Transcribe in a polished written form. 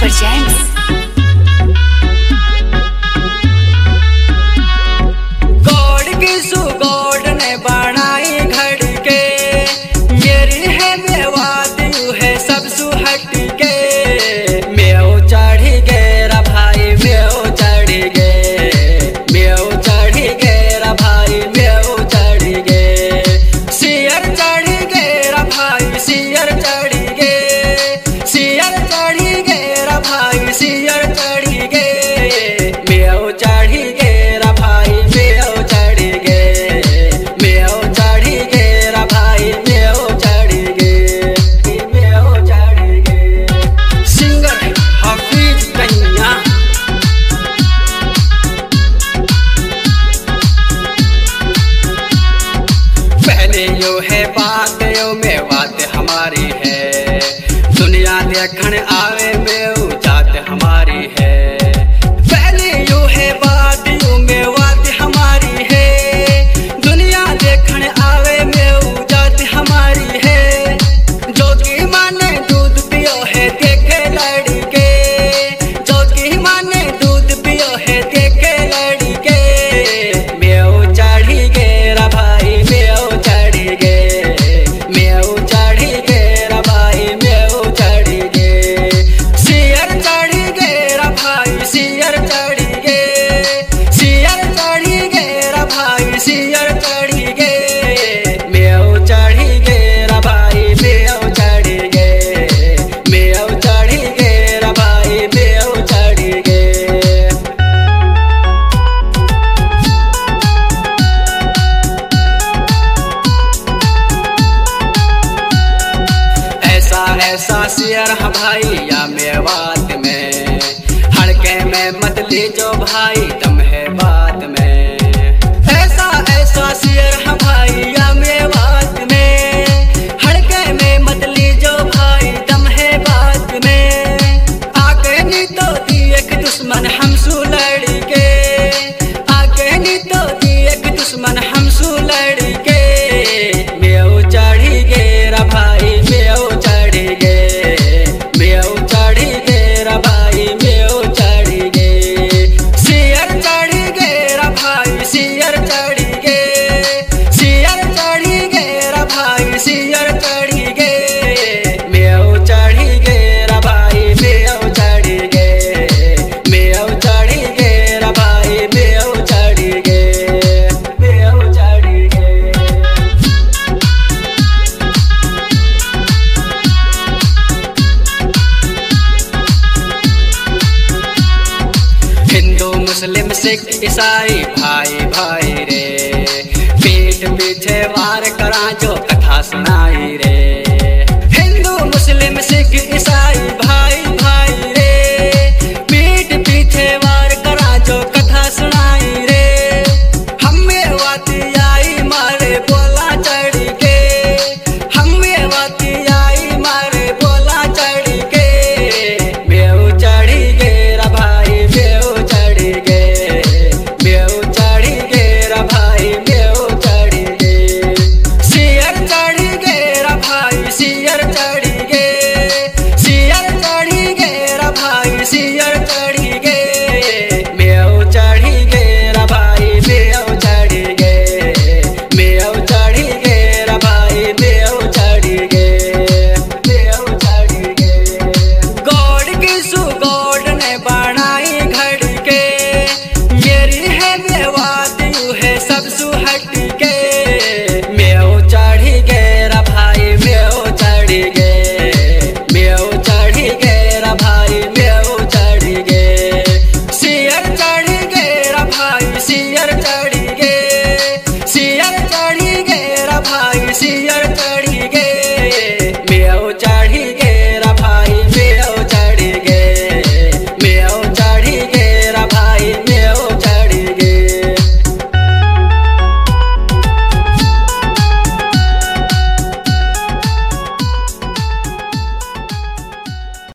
presents God की सुगॉड ने बनाई घड़ी के, मेरी है मेवात यू है सब सुहट के। मेओ चढ़ी गे रा भाई मेओ चढ़ी गे, मेओ चढ़ी गे रा भाई मेओ चढ़ी गे। सियर चढ़ी गे रा भाई सियर चढ़ी गे, सियर चढ़ी गे रा भाई सियर चढ़ी गे। मेओ चढ़ी गे रा भाई मेओ चढ़ी गे, मेओ चढ़ी गे रा भाई मेओ चढ़ी गे, मेओ चढ़ी गे। सिंगर हफीज कन्या पहले यो है बात यो में बात हमारी है, दुनिया देखने आवे में जात हमारी है। पहले यो है बात यो में बात हमारी है, दुनिया देखने आवे में जात हमारी है। जो की माने दूध पियो है देखे लड़के, जो की माने दूध पियो है देखे लड़के। मेओ चढ़ी गे रा भाई मेओ चढ़ी गे, मेओ चढ़ी गे रा भाई मेओ चढ़ी गे। सियर चढ़ी गे रा भाई सियर चढ़ी गे, सियर चढ़ी गे रा भाई सियर चढ़ी गे। मेओ चढ़ी गे रा भाई मेओ चढ़ी गे, मेओ चढ़ी गे रा भाई मेओ चढ़ी गे। ऐसा ऐसा शेर है भाई या मेवात में, हड़के में मत लीजो भाई दम है बात में। ऐसा ऐसा शेर है भाई या मेवात में, हड़के में मत लीजो भाई दम है बात में। आगे नी तो दी एक दुश्मन हमसू लड़के, आगे नी तो दी एक दुश्मन हमसू लड़के। मेओ चढ़ी गे रा भाई मेओ चढ़ी गे, मेओ चढ़ी गे रा भाई मेओ चढ़ी गे। सियर चढ़ी गे रा भाई सियर चढ़ी गे, सियर चढ़ी गे रा भाई सियर चढ़ी गे। मेओ चढ़ी गे रा भाई मेओ चढ़ी गे, मेओ चढ़ी गे रा भाई मेओ चढ़ी गे, मेओ चढ़ी गे। हिंदू मुस्लिम सिख ईसाई भाई भाई रे, पीठ पीछे वार करा जो कथा सुनाई रे। हिंदू मुस्लिम सिख ईसाई भाई भाई रे, पीठ पीछे वार करा जो कथा सुनाई रे। हमें वाती आई मारे बोला चढ़ के, हमें वाती आई मारे बोला चढ़ के। मेओ चढ़ी गे रा भाई मेओ चढ़ी गे, मेओ चढ़ी गे रा भाई मेओ चढ़ी गे। सियर चढ़ी गे रा भाई सियर चढ़ी गे, सियर चढ़ी गे रा भाई सियर चढ़ी गे। मेओ चढ़ी गे रा भाई मेओ चढ़ी गे, मेओ चढ़ी गे रा भाई मेओ चढ़ी गे, मेओ चढ़ी गे रा भाई मेओ चढ़ी गे। सियर चढ़ी गे रा भाई सियर चढ़ी गे, सियर चढ़ी गे रा भाई मेओ चढ़ी गे, मेओ चढ़ी गे रा भाई मेओ चढ़ी गे। गॉड की सुगॉड ने बनाई घड़ी के, मेरी है मेवात यू है सब सुहट के। मेओ चढ़ी गे रा भाई मेओ चढ़ी गे, मेओ चढ़ी गे रा भाई मेओ चढ़ी गे। सियर चढ़ी गे रा भाई सियर चढ़ी